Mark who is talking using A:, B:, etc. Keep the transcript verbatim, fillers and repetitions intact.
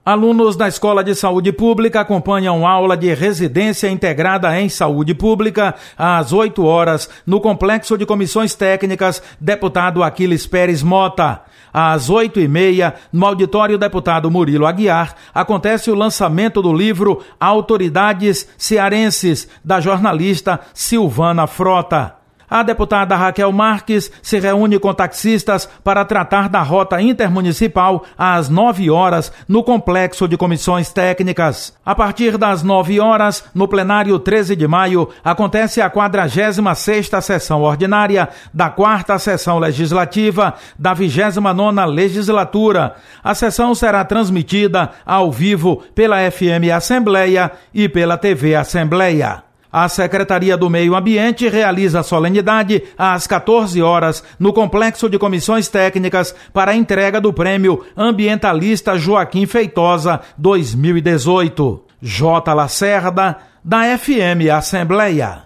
A: Alunos da Escola de Saúde Pública acompanham aula de residência integrada em saúde pública às oito horas no Complexo de Comissões Técnicas Deputado Aquiles Pérez Mota. Às oito e meia, no auditório Deputado Murilo Aguiar, acontece o lançamento do livro Autoridades Cearenses, da jornalista Silvana Frota. A deputada Raquel Marques se reúne com taxistas para tratar da rota intermunicipal às nove horas no Complexo de Comissões Técnicas. A partir das nove horas, no plenário treze de maio, acontece a quadragésima sexta sessão ordinária da quarta sessão legislativa da vigésima nona legislatura. A sessão será transmitida ao vivo pela F M Assembleia e pela T V Assembleia. A Secretaria do Meio Ambiente realiza a solenidade às quatorze horas no Complexo de Comissões Técnicas para a entrega do Prêmio Ambientalista Joaquim Feitosa dois mil e dezoito. J. Lacerda, da F M Assembleia.